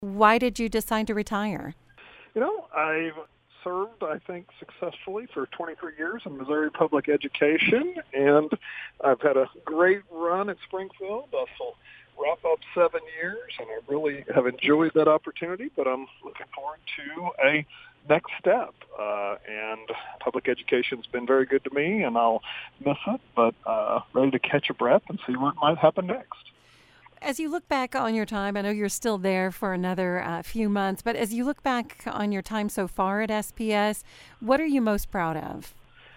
Why did you decide to retire? I've served, I think, successfully for 23 years in Missouri public education, and I've had a great run at Springfield. This will wrap up 7 years, and I really have enjoyed that opportunity, but I'm looking forward to a next step. And public education's been very good to me, and I'll miss it, but ready to catch a breath and see what might happen next. As you look back on your time, I know you're still there for another few months, but as you look back on your time so far at SPS, what are you most proud of?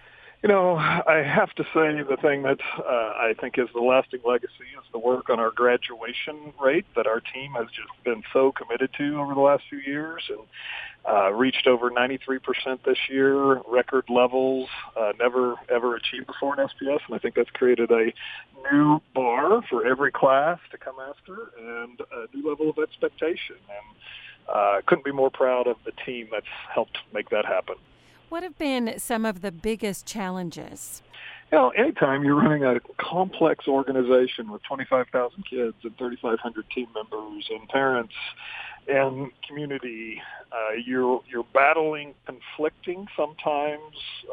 I have to say the thing that I think is the lasting legacy is the work on our graduation rate that our team has just been so committed to over the last few years, and reached over 93% this year, record levels, never ever achieved before in SPS, and I think that's created a new bar for every class to come after and a new level of expectation. And couldn't be more proud of the team that's helped make that happen. What have been some of the biggest challenges? Anytime you're running a complex organization with 25,000 kids and 3,500 team members and parents and community, you're battling conflicting sometimes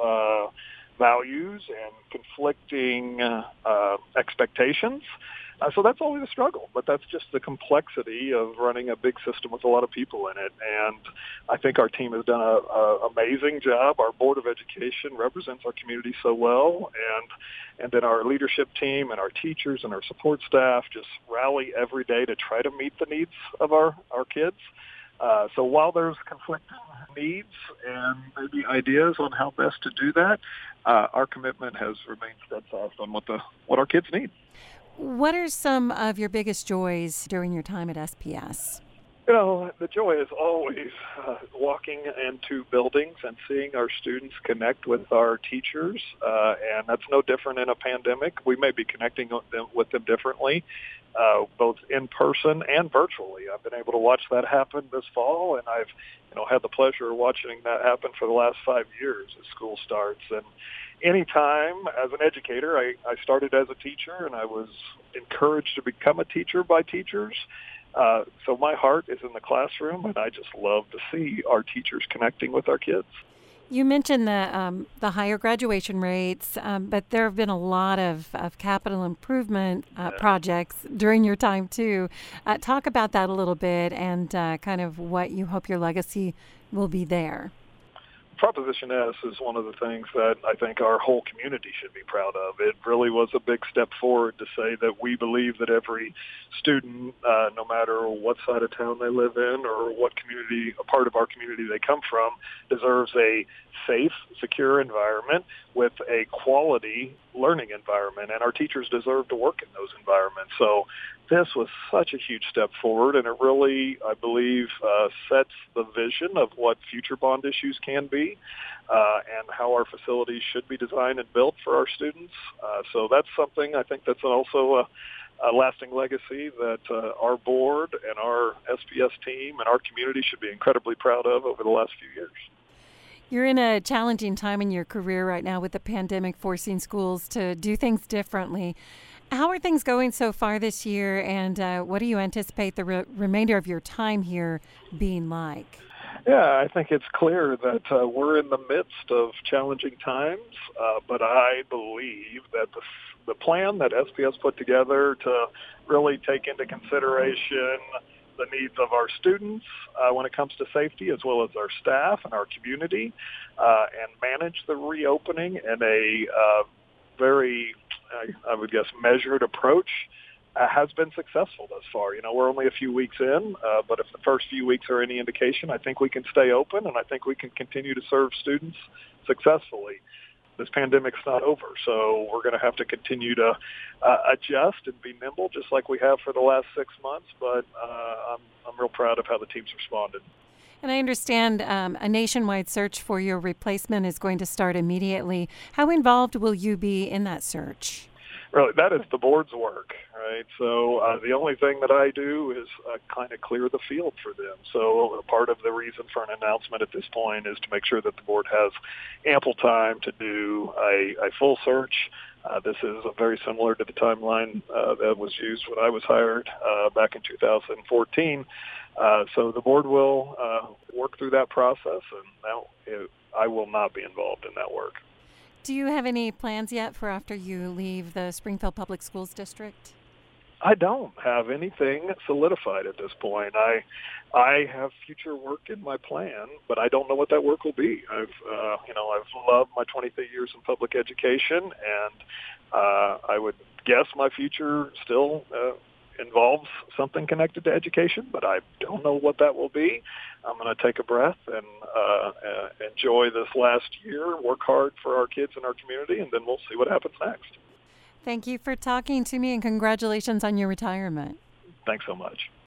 values and conflicting expectations. So that's always a struggle, but that's just the complexity of running a big system with a lot of people in it. And I think our team has done an amazing job. Our Board of Education represents our community so well, and then our leadership team and our teachers and our support staff just rally every day to try to meet the needs of our kids. So while there's conflicting needs and maybe ideas on how best to do that, our commitment has remained steadfast on what our kids need. What are some of your biggest joys during your time at SPS? The joy is always walking into buildings and seeing our students connect with our teachers, and that's no different in a pandemic. We may be connecting with them differently, both in person and virtually. I've been able to watch that happen this fall, and I've had the pleasure of watching that happen for the last 5 years as school starts. And anytime as an educator, I started as a teacher, and I was encouraged to become a teacher by teachers. So my heart is in the classroom, and I just love to see our teachers connecting with our kids. You mentioned the higher graduation rates, but there have been a lot of capital improvement projects during your time, too. Talk about that a little bit and kind of what you hope your legacy will be there. Proposition S is one of the things that I think our whole community should be proud of. It really was a big step forward to say that we believe that every student, no matter what side of town they live in or what community, a part of our community they come from, deserves a safe, secure environment with a quality learning environment, and our teachers deserve to work in those environments. So this was such a huge step forward, and it really, I believe, sets the vision of what future bond issues can be and how our facilities should be designed and built for our students. So that's something I think that's also a lasting legacy that our board and our SPS team and our community should be incredibly proud of over the last few years. You're in a challenging time in your career right now with the pandemic forcing schools to do things differently. How are things going so far this year, and what do you anticipate the remainder of your time here being like? Yeah, I think it's clear that we're in the midst of challenging times, but I believe that the plan that SPS put together to really take into consideration the needs of our students when it comes to safety, as well as our staff and our community, and manage the reopening in a very, I would guess, measured approach has been successful thus far. We're only a few weeks in, but if the first few weeks are any indication, I think we can stay open, and I think we can continue to serve students successfully. This pandemic's not over, so we're going to have to continue to adjust and be nimble, just like we have for the last 6 months. But I'm real proud of how the team's responded. And I understand a nationwide search for your replacement is going to start immediately. How involved will you be in that search? Really, that is the board's work, right? So the only thing that I do is kind of clear the field for them. So part of the reason for an announcement at this point is to make sure that the board has ample time to do a full search. This is very similar to the timeline that was used when I was hired back in 2014. So the board will work through that process, and I will not be involved in that work. Do you have any plans yet for after you leave the Springfield Public Schools District? I don't have anything solidified at this point. I have future work in my plan, but I don't know what that work will be. I've loved my 23 years in public education, and I would guess my future still involves something connected to education, but I don't know what that will be. I'm going to take a breath and enjoy this last year, work hard for our kids in our community, and then we'll see what happens next. Thank you for talking to me, and congratulations on your retirement. Thanks so much.